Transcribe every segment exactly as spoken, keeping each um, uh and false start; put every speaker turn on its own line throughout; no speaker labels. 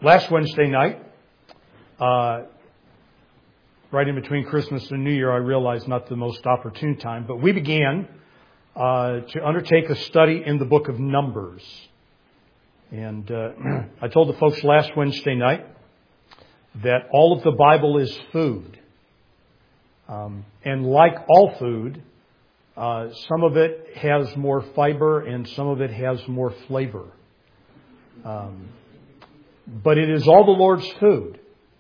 last Wednesday night, uh, right in between Christmas and New Year, I realized not the most opportune time, but we began uh, to undertake a study in the book of Numbers. And uh, I told the folks last Wednesday night that all of the Bible is food. Um, and like all food, uh, some of it has more fiber and some of it has more flavor. Um, but it is all the Lord's food.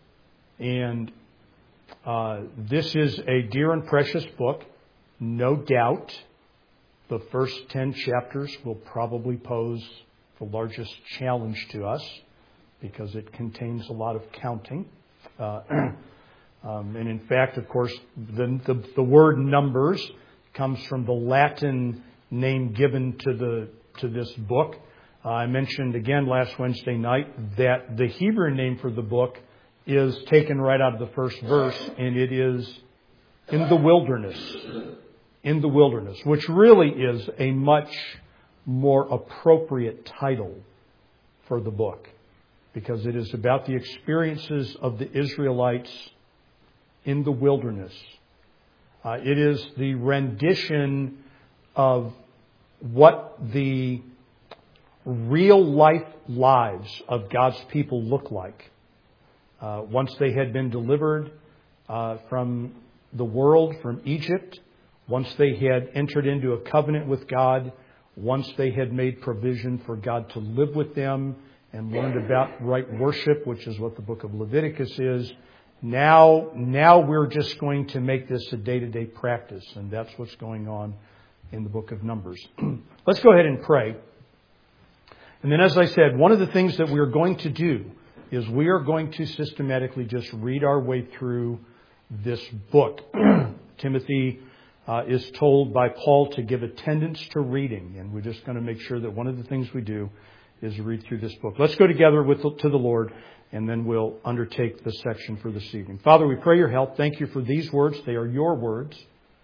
And uh, this is a dear and precious book. No doubt the first ten chapters will probably pose the largest challenge to us because it contains a lot of counting. Uh, um, and in fact, of course, the, the, the word numbers comes from the Latin name given to the to this book. Uh, I mentioned again last Wednesday night that the Hebrew name for the book is taken right out of the first verse, and it is in the wilderness. In the wilderness, which really is a much more appropriate title for the book, because it is about the experiences of the Israelites in the wilderness. Uh, it is the rendition of what the real life lives of God's people look like uh, once they had been delivered uh, from the world, from Egypt, once they had entered into a covenant with God, once they had made provision for God to live with them and learned about right worship, which is what the book of Leviticus is. Now, now we're just going to make this a day-to-day practice, and that's what's going on in the book of Numbers. Let's go ahead and pray. And then, as I said, one of the things that we are going to do is we are going to systematically just read our way through this book. Timothy uh, is told by Paul to give attendance to reading, and we're just going to make sure that one of the things we do is read through this book. Let's go together with to the Lord, and then we'll undertake the section for this evening. Father, we pray your help. Thank you for these words. They are your words.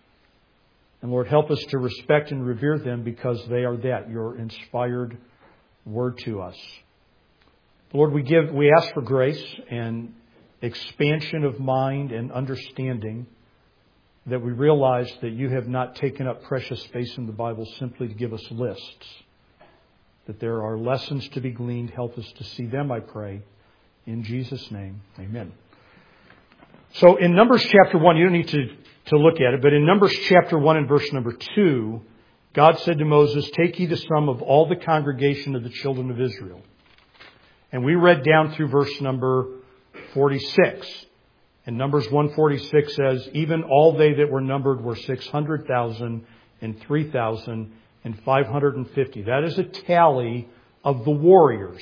And Lord, help us to respect and revere them because they are that, your inspired word to us. Lord, we give, we ask for grace and expansion of mind and understanding, that we realize that you have not taken up precious space in the Bible simply to give us lists, that there are lessons to be gleaned. Help us to see them, I pray. In Jesus' name, amen. So in Numbers chapter one, you don't need to, to look at it, but in Numbers chapter one and verse number two, God said to Moses, "Take ye the sum of all the congregation of the children of Israel." And we read down through verse number forty-six. And Numbers one forty-six says, "Even all they that were numbered were six hundred thousand and three thousand and five hundred fifty. That is a tally of the warriors,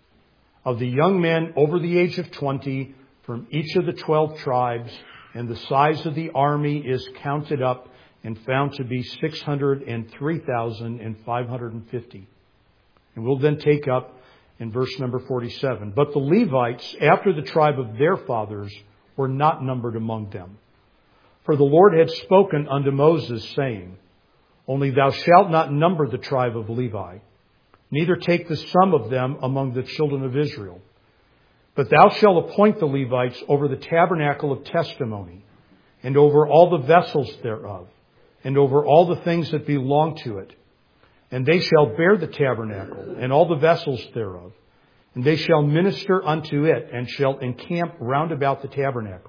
of the young men over the age of twenty from each of the twelve tribes. And the size of the army is counted up and found to be six hundred three thousand five hundred fifty. And we'll then take up in verse number forty-seven. "But the Levites, after the tribe of their fathers, were not numbered among them. For the Lord had spoken unto Moses, saying, Only thou shalt not number the tribe of Levi, neither take the sum of them among the children of Israel. But thou shalt appoint the Levites over the tabernacle of testimony, and over all the vessels thereof, and over all the things that belong to it. And they shall bear the tabernacle, and all the vessels thereof. And they shall minister unto it, and shall encamp round about the tabernacle.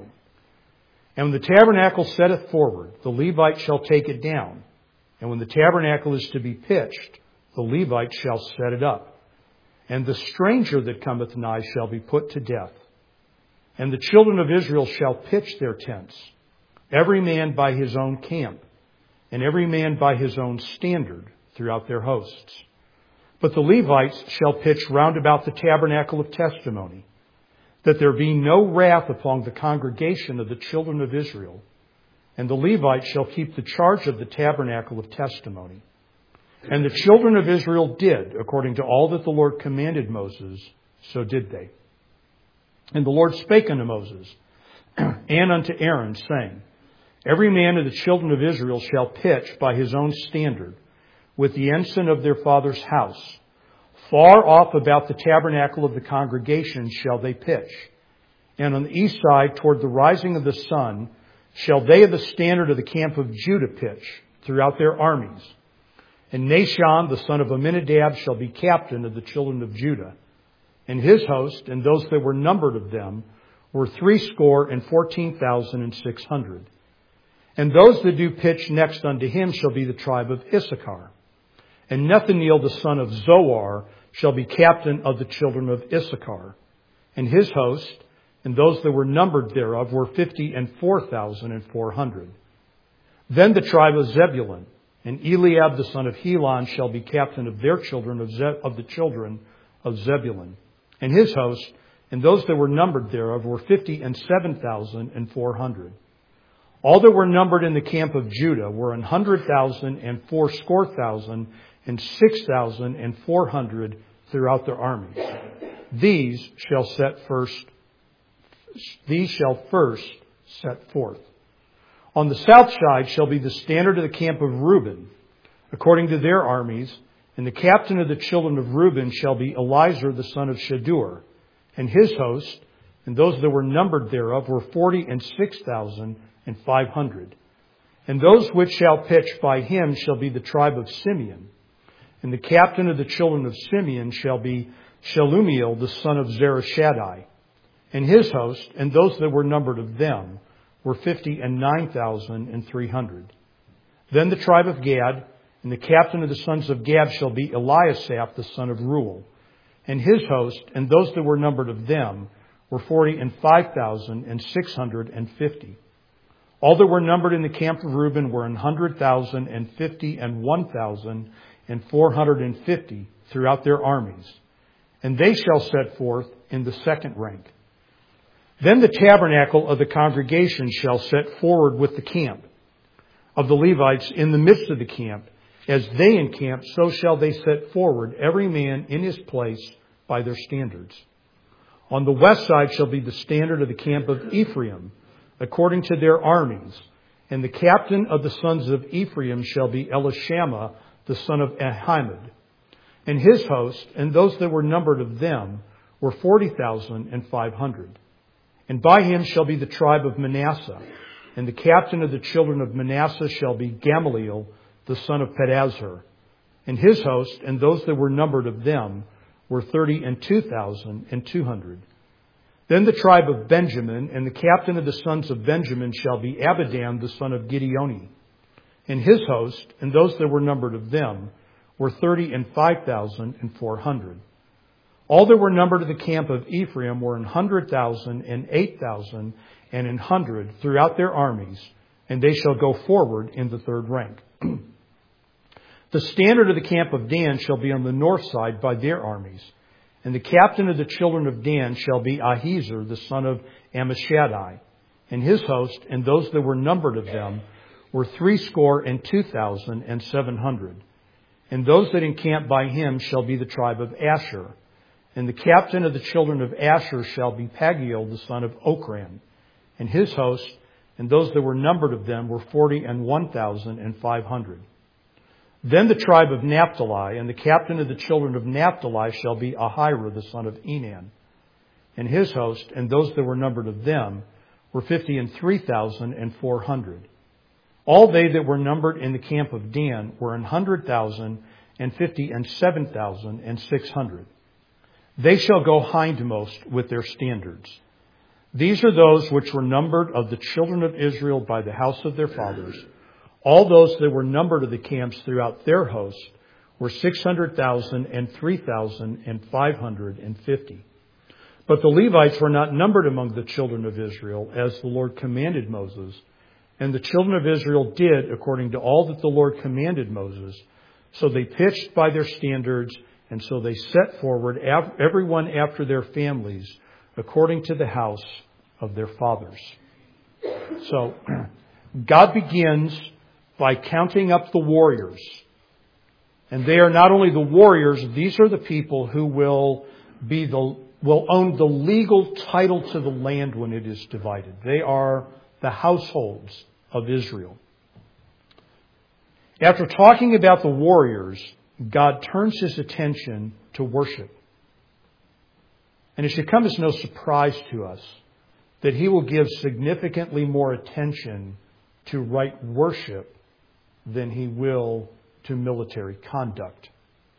And when the tabernacle setteth forward, the Levite shall take it down. And when the tabernacle is to be pitched, the Levite shall set it up. And the stranger that cometh nigh shall be put to death. And the children of Israel shall pitch their tents, every man by his own camp, and every man by his own standard throughout their hosts. But the Levites shall pitch round about the tabernacle of testimony, that there be no wrath upon the congregation of the children of Israel. And the Levites shall keep the charge of the tabernacle of testimony. And the children of Israel did, according to all that the Lord commanded Moses, so did they. And the Lord spake unto Moses and unto Aaron, saying, Every man of the children of Israel shall pitch by his own standard, with the ensign of their father's house, Far off about the tabernacle of the congregation shall they pitch. And on the east side, toward the rising of the sun, shall they of the standard of the camp of Judah pitch throughout their armies. And Nashon, the son of Amminadab, shall be captain of the children of Judah. And his host, and those that were numbered of them, were threescore and fourteen thousand and six hundred. And those that do pitch next unto him shall be the tribe of Issachar. And Nethaneel, the son of Zoar, shall be captain of the children of Issachar. And his host, and those that were numbered thereof, were fifty and four thousand and four hundred. Then the tribe of Zebulun, and Eliab, the son of Helon, shall be captain of their children, of, Ze- of the children of Zebulun. And his host, and those that were numbered thereof, were fifty and seven thousand and four hundred. All that were numbered in the camp of Judah were an hundred thousand and fourscore thousand and six thousand and four hundred throughout their armies. These shall set first. These shall first set forth. On the south side shall be the standard of the camp of Reuben, according to their armies, and the captain of the children of Reuben shall be Elizur the son of Shadur, and his host, and those that were numbered thereof, were forty and six thousand and five hundred. And those which shall pitch by him shall be the tribe of Simeon, and the captain of the children of Simeon shall be Shelumiel the son of Zereshaddai, and his host, and those that were numbered of them, were fifty and nine thousand and three hundred. Then the tribe of Gad, and the captain of the sons of Gad shall be Eliasaph the son of Reuel, and his host, and those that were numbered of them, were forty and five thousand and six hundred and fifty. All that were numbered in the camp of Reuben were an hundred thousand and fifty and one thousand and four hundred and fifty throughout their armies, and they shall set forth in the second rank. Then the tabernacle of the congregation shall set forward with the camp of the Levites in the midst of the camp. As they encamp, so shall they set forward, every man in his place by their standards. On the west side shall be the standard of the camp of Ephraim, according to their armies. And the captain of the sons of Ephraim shall be Elishama, the son of Ahimad. And his host, and those that were numbered of them, were forty thousand and five hundred. And by him shall be the tribe of Manasseh. And the captain of the children of Manasseh shall be Gamaliel, the son of Pedazur. And his host, and those that were numbered of them, were thirty and two thousand and two hundred. Then the tribe of Benjamin, and the captain of the sons of Benjamin shall be Abidan, the son of Gideoni. And his host, and those that were numbered of them, were thirty and five thousand and four hundred. All that were numbered of the camp of Ephraim were an hundred thousand and eight thousand and an hundred throughout their armies, and they shall go forward in the third rank. The standard of the camp of Dan shall be on the north side by their armies, and the captain of the children of Dan shall be Ahiezer, the son of Ammishaddai, and his host, and those that were numbered of them, were threescore and two thousand and seven hundred. And those that encamp by him shall be the tribe of Asher. And the captain of the children of Asher shall be Pagiel, the son of Okran. And his host, and those that were numbered of them, were forty and one thousand and five hundred. Then the tribe of Naphtali, and the captain of the children of Naphtali shall be Ahira, the son of Enan. And his host, and those that were numbered of them, were fifty and three thousand and four hundred. All they that were numbered in the camp of Dan were an hundred thousand and fifty and seven thousand and six hundred. They shall go hindmost with their standards. These are those which were numbered of the children of Israel by the house of their fathers. All those that were numbered of the camps throughout their host were six hundred thousand and three thousand and five hundred and fifty. But the Levites were not numbered among the children of Israel, as the Lord commanded Moses. And the children of Israel did according to all that the Lord commanded Moses. So they pitched by their standards, and so they set forward everyone after their families, according to the house of their fathers. So God begins by counting up the warriors. And they are not only the warriors, these are the people who will be the will own the legal title to the land when it is divided. They are the households of Israel. After talking about the warriors, God turns His attention to worship. And it should come as no surprise to us that He will give significantly more attention to right worship than He will to military conduct.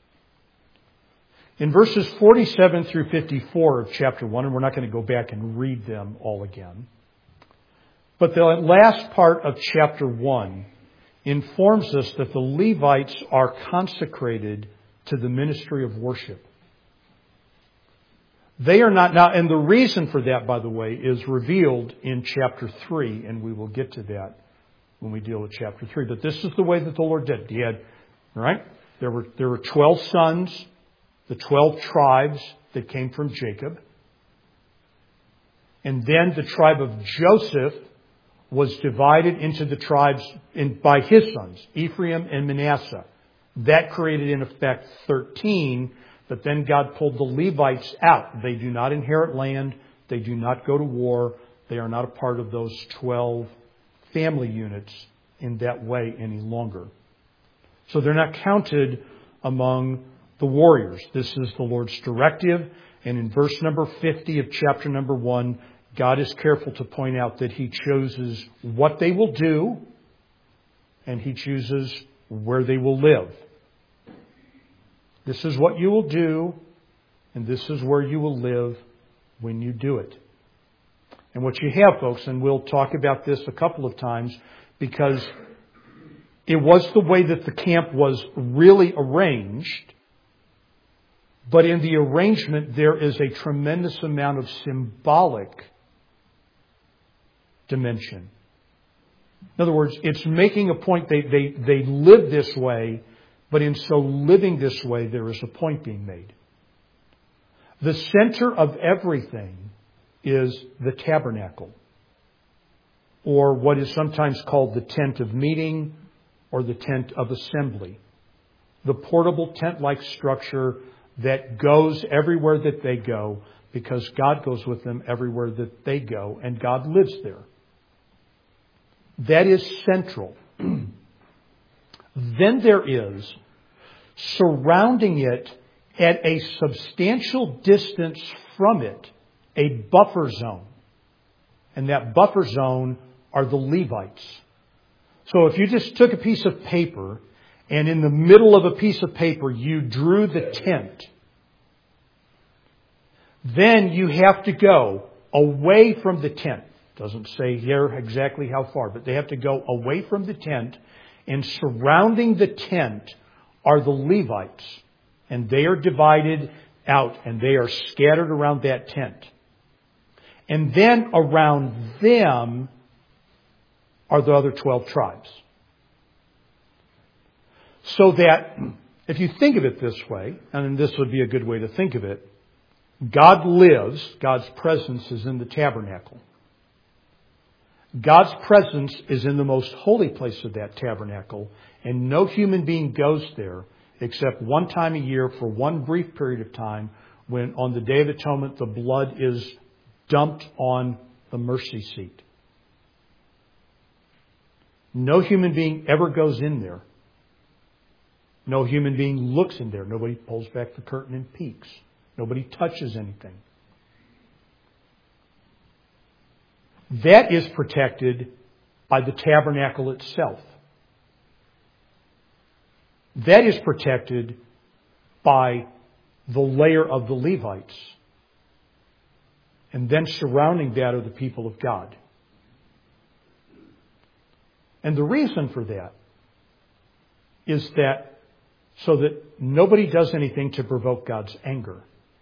In verses forty-seven through fifty-four of chapter one, and we're not going to go back and read them all again, but the last part of chapter one informs us that the Levites are consecrated to the ministry of worship. They are not now, and the reason for that, by the way, is revealed in chapter three, and we will get to that when we deal with chapter three. But this is the way that the Lord did. He had, right? There were there were twelve sons, the twelve tribes that came from Jacob, and then the tribe of Joseph was divided into the tribes in, by his sons, Ephraim and Manasseh. That created, in effect, thirteen. But then God pulled the Levites out. They do not inherit land. They do not go to war. They are not a part of those twelve family units in that way any longer. So they're not counted among the warriors. This is the Lord's directive. And in verse number fifty of chapter number one, God is careful to point out that He chooses what they will do and He chooses where they will live. This is what you will do, and this is where you will live when you do it. And what you have, folks, and we'll talk about this a couple of times, because it was the way that the camp was really arranged, but in the arrangement there is a tremendous amount of symbolic dimension. In other words, it's making a point. They, they, they live this way, but in so living this way, there is a point being made. The center of everything is the tabernacle, or what is sometimes called the tent of meeting or the tent of assembly. The portable tent-like structure that goes everywhere that they go, because God goes with them everywhere that they go, and God lives there. That is central. Then there is, surrounding it at a substantial distance from it, a buffer zone. And that buffer zone are the Levites. So if you just took a piece of paper and in the middle of a piece of paper you drew the tent, then you have to go away from the tent. Doesn't say here exactly how far, but they have to go away from the tent, and surrounding the tent are the Levites. And they are divided out and they are scattered around that tent. And then around them are the other twelve tribes. So that, if you think of it this way, and this would be a good way to think of it, God lives, God's presence is in the tabernacle. God's presence is in the most holy place of that tabernacle, and no human being goes there except one time a year for one brief period of time, when on the Day of Atonement the blood is dumped on the mercy seat. No human being ever goes in there. No human being looks in there. Nobody pulls back the curtain and peeks. Nobody touches anything. That is protected by the tabernacle itself. That is protected by the layer of the Levites. And then surrounding that are the people of God. And the reason for that is that so that nobody does anything to provoke God's anger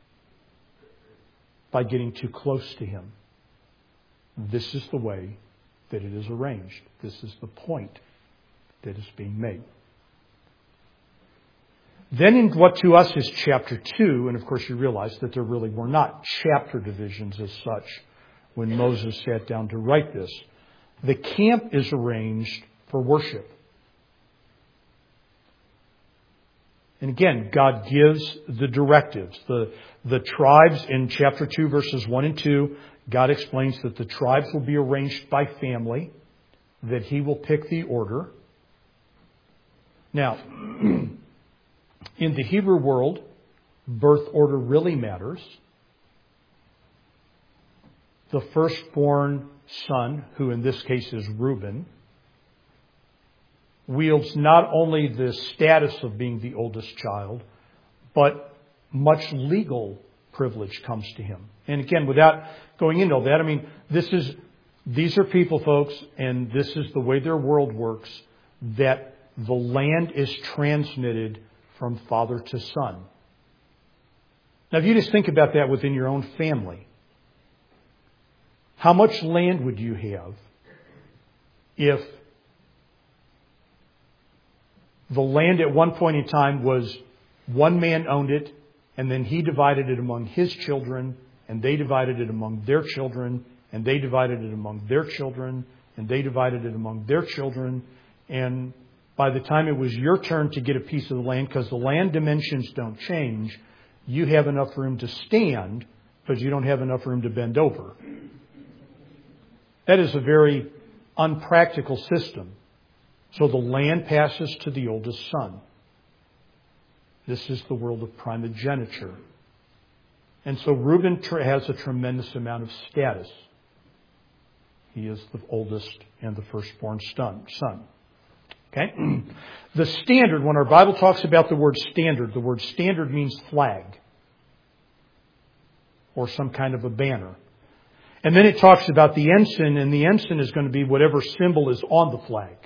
by getting too close to Him. This is the way that it is arranged. This is the point that is being made. Then in what to us is chapter two, and of course you realize that there really were not chapter divisions as such when Moses sat down to write this. The camp is arranged for worship. And again, God gives the directives. The, the tribes in chapter two, verses one and two, God explains that the tribes will be arranged by family, that He will pick the order. Now, In the Hebrew world, birth order really matters. The firstborn son, who in this case is Reuben, wields not only the status of being the oldest child, but much legal privilege comes to him. And again, without going into all that, I mean, this is, these are people, folks, and this is the way their world works, that the land is transmitted from father to son. Now, if you just think about that within your own family, how much land would you have if the land at one point in time was one man owned it, and then he divided it among his children, and they divided it among their children, and they divided it among their children, and they divided it among their children, and by the time it was your turn to get a piece of the land, because the land dimensions don't change, you have enough room to stand, but you don't have enough room to bend over. That is a very unpractical system. So the land passes to the oldest son. This is the world of primogeniture. And so Reuben has a tremendous amount of status. He is the oldest and the firstborn son. Okay? The standard, when our Bible talks about the word standard, the word standard means flag or some kind of a banner. And then it talks about the ensign, and the ensign is going to be whatever symbol is on the flag.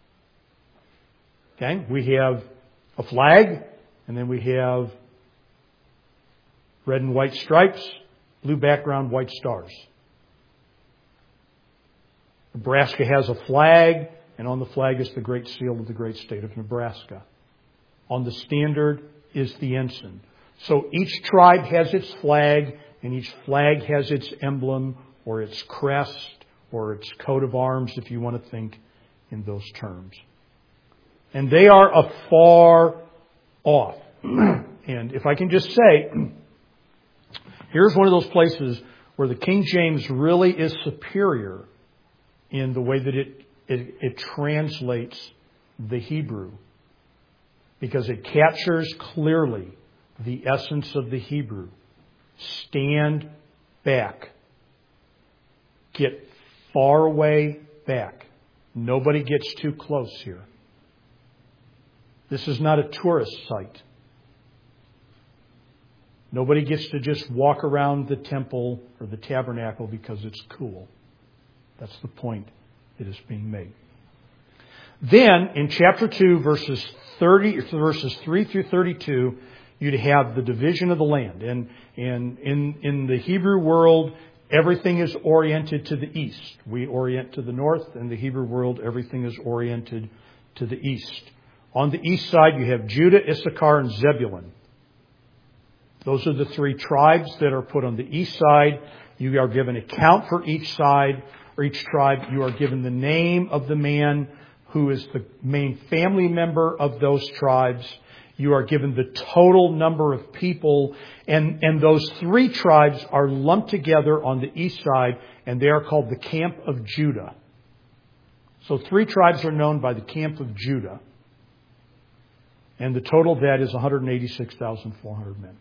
Okay? We have a flag, and then we have red and white stripes, blue background, white stars. Nebraska has a flag, and on the flag is the great seal of the great state of Nebraska. On the standard is the ensign. So each tribe has its flag, and each flag has its emblem, or its crest, or its coat of arms, if you want to think in those terms. And they are afar off. And if I can just say, here's one of those places where the King James really is superior in the way that it, it, it translates the Hebrew. Because it captures clearly the essence of the Hebrew. Stand back. Get far away back. Nobody gets too close here. This is not a tourist site. Nobody gets to just walk around the temple or the tabernacle because it's cool. That's the point that is being made. Then, in chapter two, verses thirty, verses three through thirty-two, you'd have the division of the land. And, and in, in the Hebrew world, everything is oriented to the east. We orient to the north. In the Hebrew world, everything is oriented to the east. On the east side, you have Judah, Issachar, and Zebulun. Those are the three tribes that are put on the east side. You are given a count for each side, or each tribe. You are given the name of the man who is the main family member of those tribes. You are given the total number of people. And, and those three tribes are lumped together on the east side, and they are called the camp of Judah. So three tribes are known by the camp of Judah. And the total of that is one hundred eighty-six thousand four hundred men.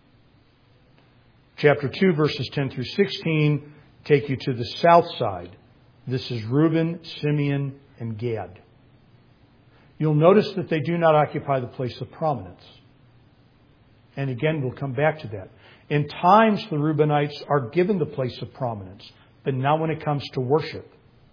Chapter two, verses ten through sixteen, take you to the south side. This is Reuben, Simeon, and Gad. You'll notice that they do not occupy the place of prominence. And again, we'll come back to that. In times, the Reubenites are given the place of prominence, but not when it comes to worship.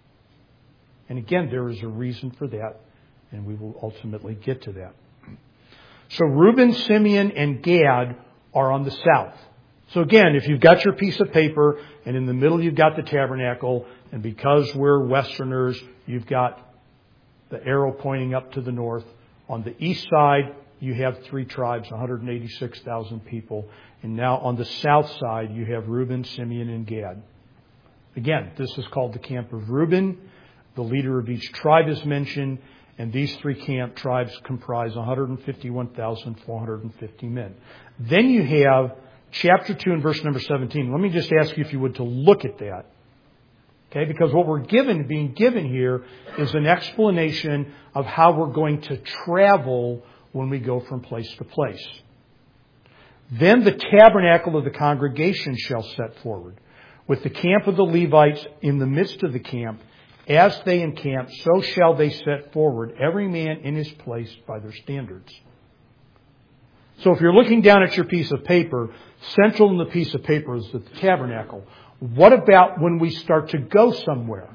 And again, there is a reason for that, and we will ultimately get to that. So Reuben, Simeon, and Gad are on the south. So again, if you've got your piece of paper, and in the middle you've got the tabernacle, and because we're Westerners, you've got the arrow pointing up to the north. On the east side, you have three tribes, one hundred eighty-six thousand people. And now on the south side, you have Reuben, Simeon, and Gad. Again, this is called the camp of Reuben. The leader of each tribe is mentioned. And these three camp tribes comprise one hundred fifty-one thousand four hundred fifty men. Then you have chapter two and verse number seventeen. Let me just ask you, if you would, to look at that. Okay, because what we're given, being given here, is an explanation of how we're going to travel when we go from place to place. Then the tabernacle of the congregation shall set forward, with the camp of the Levites in the midst of the camp. As they encamp, so shall they set forward, every man in his place by their standards. So if you're looking down at your piece of paper, central in the piece of paper is the tabernacle. What about when we start to go somewhere?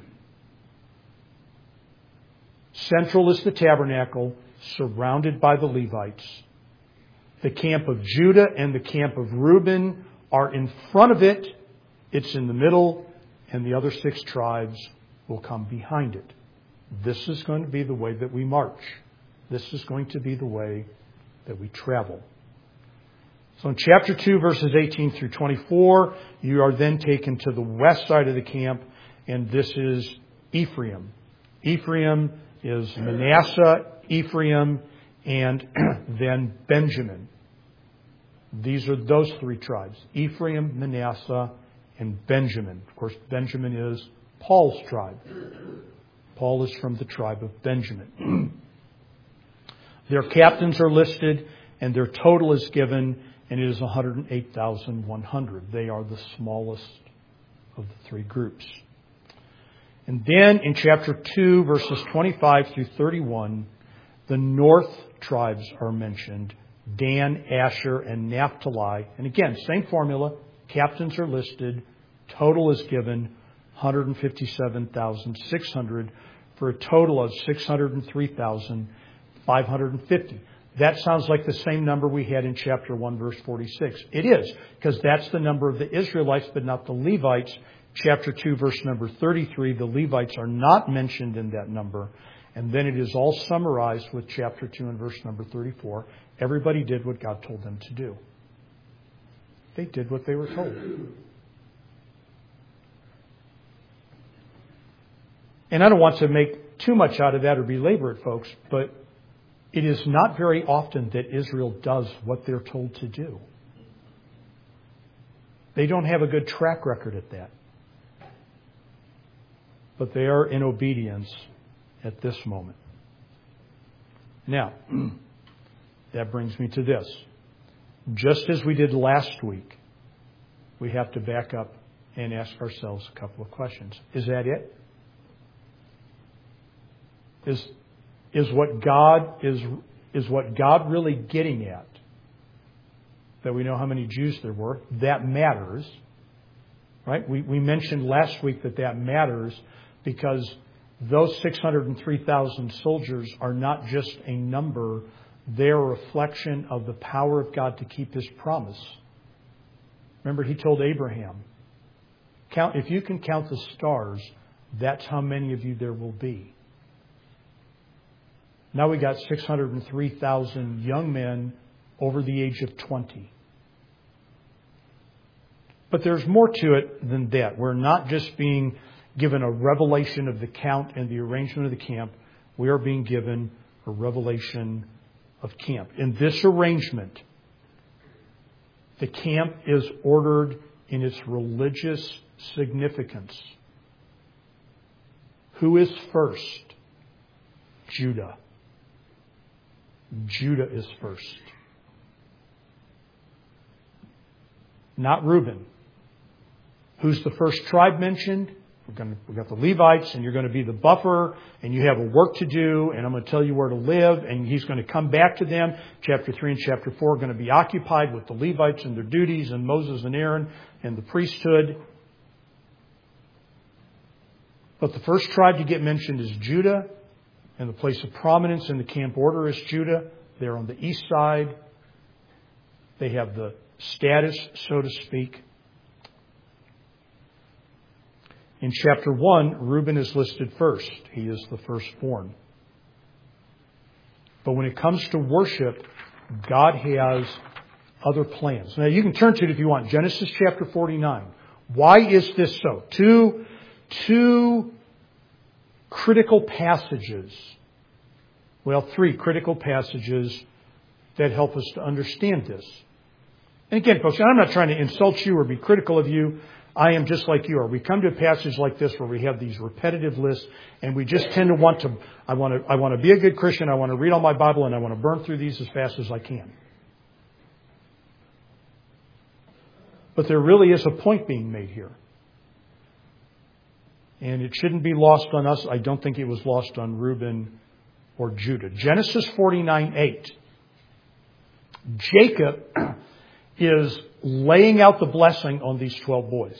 Central is the tabernacle, surrounded by the Levites. The camp of Judah and the camp of Reuben are in front of it. It's in the middle, and the other six tribes will come behind it. This is going to be the way that we march. This is going to be the way that we travel. So in chapter two, verses eighteen through twenty-four, you are then taken to the west side of the camp, and this is Ephraim. Ephraim is Manasseh, Ephraim, and then Benjamin. These are those three tribes: Ephraim, Manasseh, and Benjamin. Of course, Benjamin is Paul's tribe. Paul is from the tribe of Benjamin. Their captains are listed, and their total is given, and it is one hundred eight thousand one hundred. They are the smallest of the three groups. And then in chapter two, verses twenty-five through thirty-one, the north tribes are mentioned: Dan, Asher, and Naphtali. And again, same formula. Captains are listed. Total is given, one hundred fifty-seven thousand six hundred, for a total of six hundred three thousand five hundred fifty. That sounds like the same number we had in chapter one, verse forty-six. It is, because that's the number of the Israelites, but not the Levites. Chapter two, verse number thirty-three, the Levites are not mentioned in that number. And then it is all summarized with chapter two and verse number thirty-four. Everybody did what God told them to do. They did what they were told. And I don't want to make too much out of that or belabor it, folks, but it is not very often that Israel does what they're told to do. They don't have a good track record at that. But they are in obedience at this moment. Now, that brings me to this. Just as we did last week, we have to back up and ask ourselves a couple of questions. Is that it? Is, is what God is, is what God really getting at? That we know how many Jews there were. That matters. Right? We, we mentioned last week that that matters because those six hundred three thousand soldiers are not just a number. They're a reflection of the power of God to keep His promise. Remember, He told Abraham, "Count if you can count the stars, that's how many of you there will be." Now we got six hundred three thousand young men over the age of twenty. But there's more to it than that. We're not just being given a revelation of the count and the arrangement of the camp. We are being given a revelation of camp. In this arrangement, the camp is ordered in its religious significance. Who is first? Judah. Judah is first. Not Reuben. Who's the first tribe mentioned? We're going to, we've got the Levites, and you're going to be the buffer, and you have a work to do, and I'm going to tell you where to live, and He's going to come back to them. Chapter three and chapter four are going to be occupied with the Levites and their duties, and Moses and Aaron and the priesthood. But the first tribe to get mentioned is Judah, and the place of prominence in the camp order is Judah. They're on the east side. They have the status, so to speak. In chapter one, Reuben is listed first. He is the firstborn. But when it comes to worship, God has other plans. Now, you can turn to it if you want. Genesis chapter forty-nine. Why is this so? Two, two critical passages. Well, three critical passages that help us to understand this. And again, folks, I'm not trying to insult you or be critical of you. I am just like you are. We come to a passage like this where we have these repetitive lists, and we just tend to want to, I want to, I want to be a good Christian, I want to read all my Bible, and I want to burn through these as fast as I can. But there really is a point being made here. And it shouldn't be lost on us. I don't think it was lost on Reuben or Judah. Genesis forty-nine eight. Jacob is laying out the blessing on these twelve boys.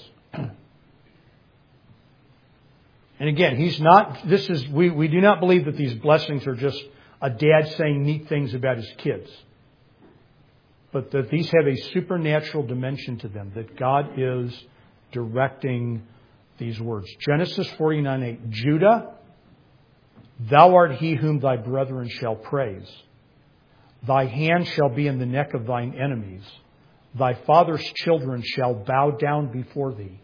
And again, he's not, this is, we, we do not believe that these blessings are just a dad saying neat things about his kids. But that these have a supernatural dimension to them, that God is directing these words. Genesis forty-nine eight. Judah, thou art he whom thy brethren shall praise. Thy hand shall be in the neck of thine enemies. Thy father's children shall bow down before thee.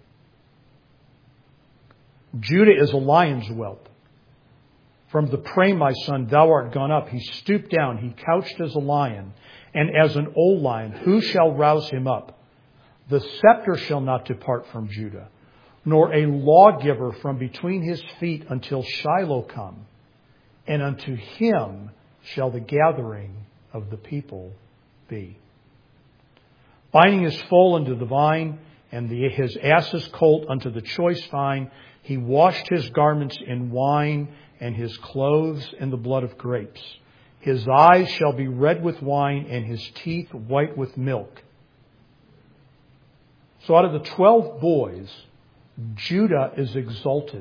Judah is a lion's whelp. From the prey, my son, thou art gone up. He stooped down. He couched as a lion, and as an old lion. Who shall rouse him up? The scepter shall not depart from Judah, nor a lawgiver from between his feet until Shiloh come. And unto him shall the gathering of the people be. Binding his foal unto the vine, and the, his ass's colt unto the choice vine, he washed his garments in wine, and his clothes in the blood of grapes. His eyes shall be red with wine, and his teeth white with milk. So out of the twelve boys, Judah is exalted.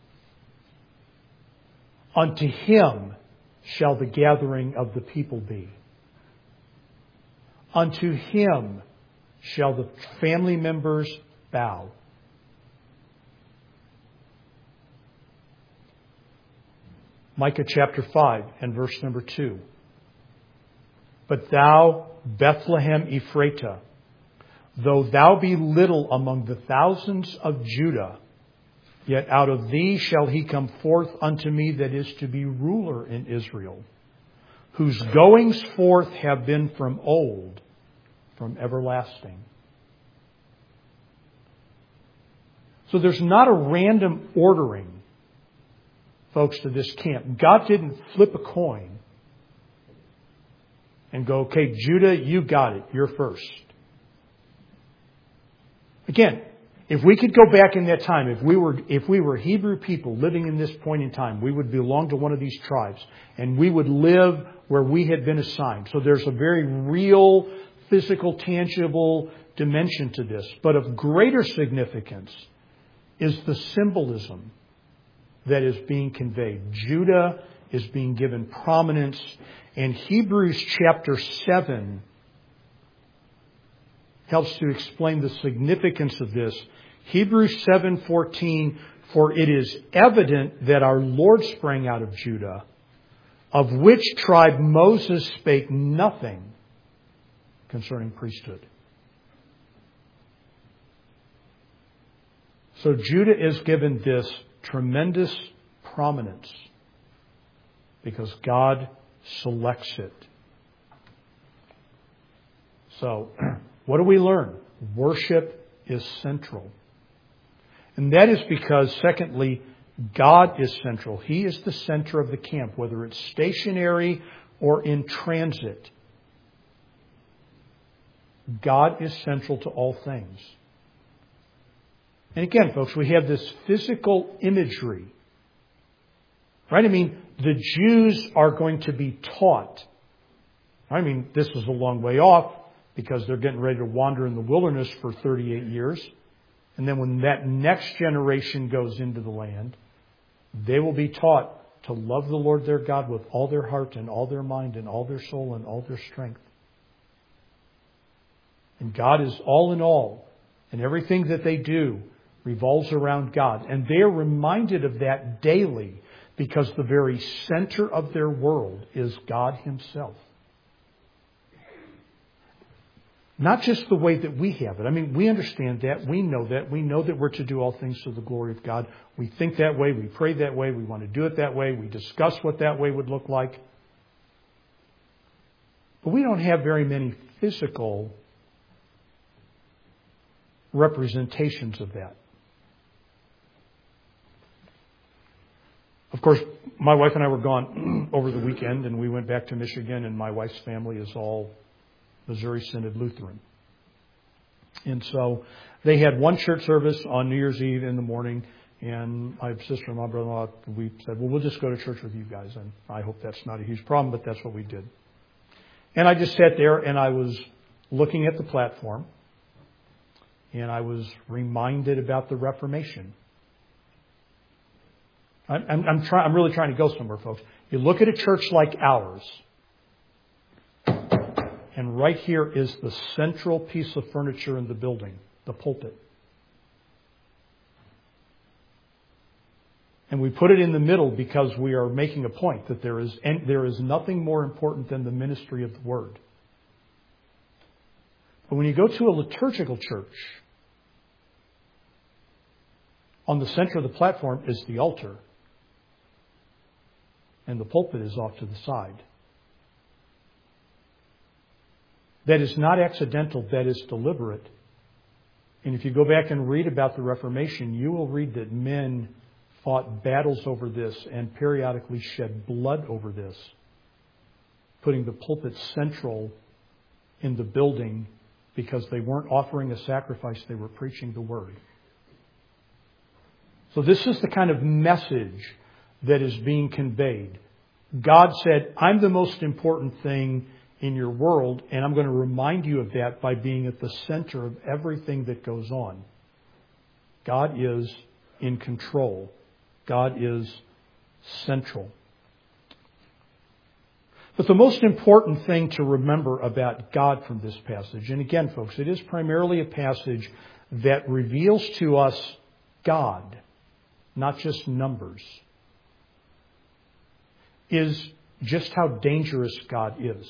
Unto him shall the gathering of the people be. Unto him shall the family members bow. Micah chapter five and verse number two. But thou, Bethlehem Ephratah, though thou be little among the thousands of Judah, yet out of thee shall he come forth unto me that is to be ruler in Israel, whose goings forth have been from old, from everlasting. So there's not a random ordering, folks, to this camp. God didn't flip a coin and go, okay, Judah, you got it. You're first. Again, if we could go back in that time, if we were if we were Hebrew people living in this point in time, we would belong to one of these tribes, and we would live where we had been assigned. So there's a very real, physical, tangible dimension to this. But of greater significance is the symbolism that is being conveyed. Judah is being given prominence. And Hebrews chapter seven helps to explain the significance of this. Hebrews seven fourteen, for it is evident that our Lord sprang out of Judah, of which tribe Moses spake nothing concerning priesthood. So Judah is given this tremendous prominence because God selects it. So, what do we learn? Worship is central. And that is because, secondly, God is central. He is the center of the camp, whether it's stationary or in transit. God is central to all things. And again, folks, we have this physical imagery. Right? I mean, the Jews are going to be taught. I mean, this is a long way off because they're getting ready to wander in the wilderness for thirty-eight years. And then when that next generation goes into the land, they will be taught to love the Lord their God with all their heart and all their mind and all their soul and all their strength. And God is all in all. And everything that they do revolves around God. And they are reminded of that daily because the very center of their world is God Himself. Not just the way that we have it. I mean, we understand that. We know that. We know that we're to do all things to the glory of God. We think that way. We pray that way. We want to do it that way. We discuss what that way would look like. But we don't have very many physical representations of that. Of course, my wife and I were gone over the weekend, and we went back to Michigan, and my wife's family is all Missouri Synod Lutheran. And so they had one church service on New Year's Eve in the morning, and my sister and my brother-in-law, we said, well, we'll just go to church with you guys. And I hope that's not a huge problem, but that's what we did. And I just sat there, and I was looking at the platform, and I was reminded about the Reformation. I'm, I'm, I'm, try, I'm really trying to go somewhere, folks. You look at a church like ours, and right here is the central piece of furniture in the building, the pulpit. And we put it in the middle because we are making a point that there is, and there is nothing more important than the ministry of the Word. But when you go to a liturgical church, on the center of the platform is the altar, and the pulpit is off to the side. That is not accidental, that is deliberate. And if you go back and read about the Reformation, you will read that men fought battles over this and periodically shed blood over this, putting the pulpit central in the building because they weren't offering a sacrifice, they were preaching the Word. So this is the kind of message that is being conveyed. God said, I'm the most important thing in your world, and I'm going to remind you of that by being at the center of everything that goes on. God is in control. God is central. But the most important thing to remember about God from this passage, and again, folks, it is primarily a passage that reveals to us God, not just numbers, is just how dangerous God is.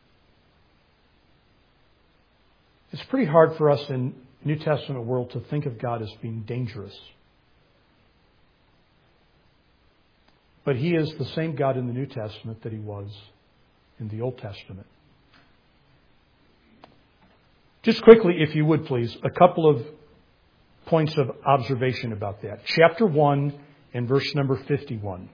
It's pretty hard for us in New Testament world to think of God as being dangerous. But He is the same God in the New Testament that He was in the Old Testament. Just quickly, if you would please, a couple of points of observation about that. Chapter one and verse number fifty-one.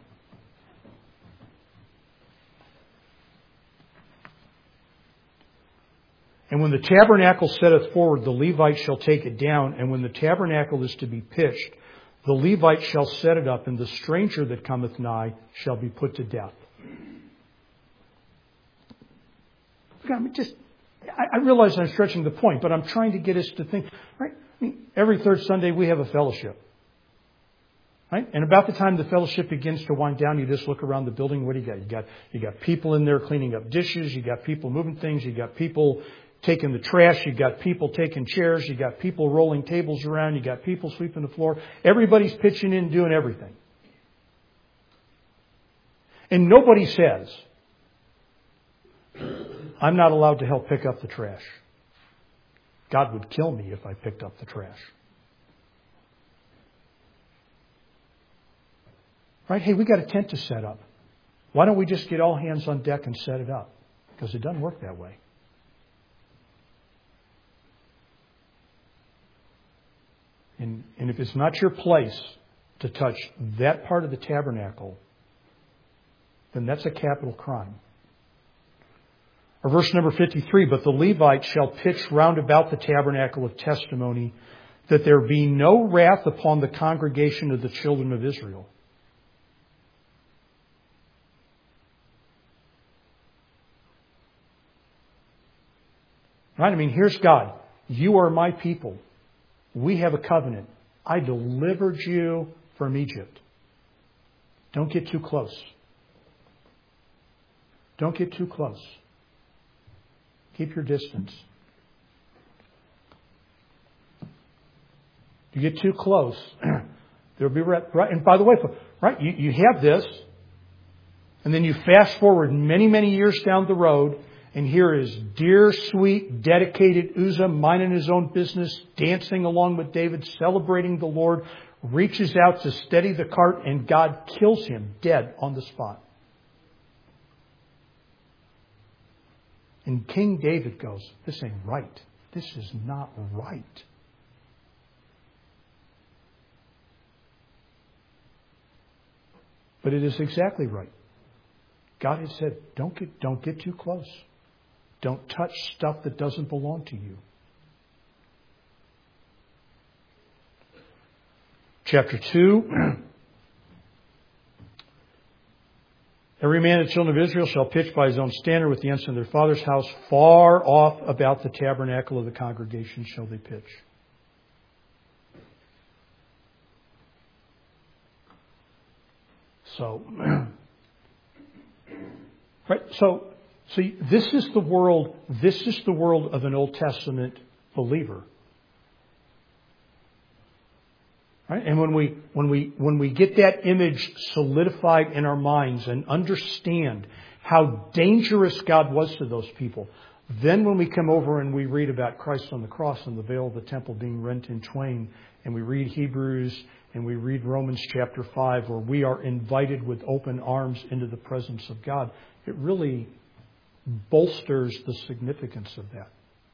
And when the tabernacle setteth forward, the Levite shall take it down. And when the tabernacle is to be pitched, the Levite shall set it up, and the stranger that cometh nigh shall be put to death. I mean, just, I realize I'm stretching the point, but I'm trying to get us to think, right? I mean, every third Sunday we have a fellowship. Right? And about the time the fellowship begins to wind down, you just look around the building. What do you got? You got, you got people in there cleaning up dishes. You got people moving things. You got people taking the trash. You got people taking chairs. You got people rolling tables around. You got people sweeping the floor. Everybody's pitching in, doing everything. And nobody says, I'm not allowed to help pick up the trash. God would kill me if I picked up the trash. Right? Hey, we got a tent to set up. Why don't we just get all hands on deck and set it up? Because it doesn't work that way. And, and if it's not your place to touch that part of the tabernacle, then that's a capital crime. Or verse number fifty-three, but the Levite shall pitch round about the tabernacle of testimony, that there be no wrath upon the congregation of the children of Israel. Right? I mean, here's God. You are my people. We have a covenant. I delivered you from Egypt. Don't get too close. Don't get too close. Keep your distance. You get too close, there'll be right. And by the way, right, you, you have this, and then you fast forward many, many years down the road, and here is dear, sweet, dedicated Uzzah, minding his own business, dancing along with David, celebrating the Lord, reaches out to steady the cart, and God kills him dead on the spot. And King David goes, this ain't right. This is not right. But it is exactly right. God has said, don't get, don't get too close. Don't touch stuff that doesn't belong to you. Chapter two. Every man of the children of Israel shall pitch by his own standard with the ensign of their father's house. Far off about the tabernacle of the congregation shall they pitch. So, right. So, see, this is the world. This is the world of an Old Testament believer. Right? And when we when we when we get that image solidified in our minds and understand how dangerous God was to those people, then when we come over and we read about Christ on the cross and the veil of the temple being rent in twain, and we read Hebrews and we read Romans chapter five, where we are invited with open arms into the presence of God, it really bolsters the significance of that.